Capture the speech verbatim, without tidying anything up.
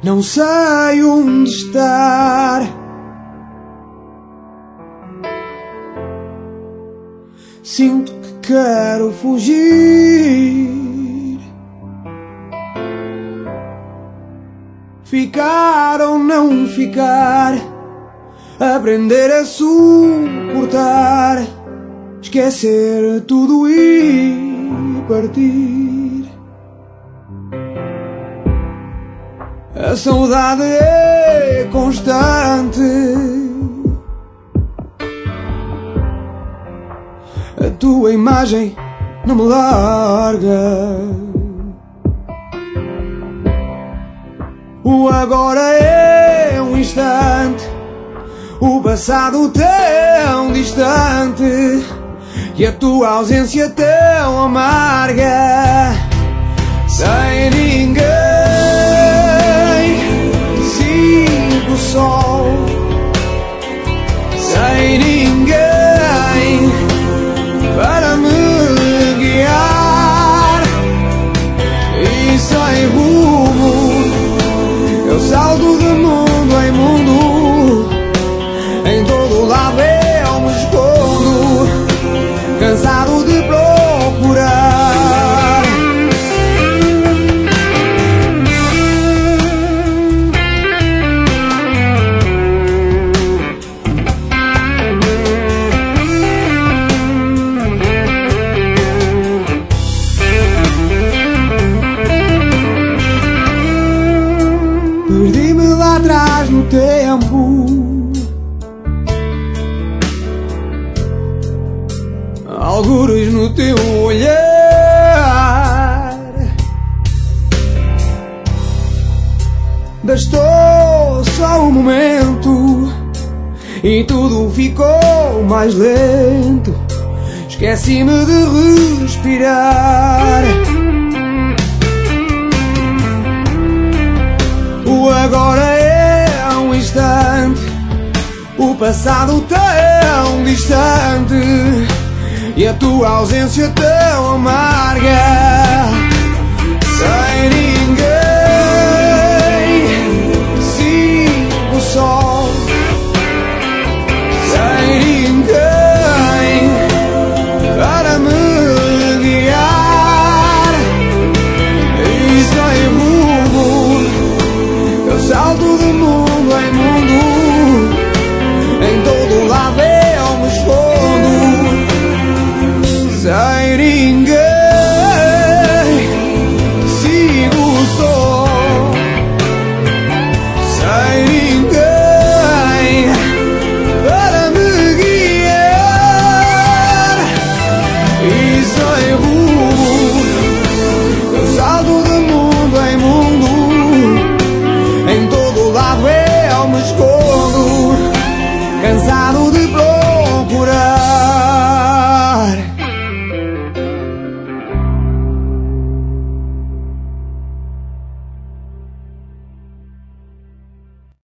não sei onde estar. Sinto que quero fugir, ficar ou não ficar, aprender a suportar, esquecer tudo e partir. A saudade é constante, a tua imagem não me larga. O agora é um instante, o passado tão distante e a tua ausência tão amarga. Sem ninguém sigo só, sem ninguém para me guiar, e sem rumo eu salto de mundo em mundo, em todo lado eu me escondo, cansado de procurar. Perdi-me lá atrás no tempo, algures no teu olhar. Bastou só um momento e tudo ficou mais lento. Esqueci-me de respirar. O agora é um instante, o passado tão distante e a tua ausência tão amarga. Sem ninguém sigo só, sem ninguém para me guiar, e sem rumo eu salto de mundo em mundo, em todo lado eu me escondo, sem ninguém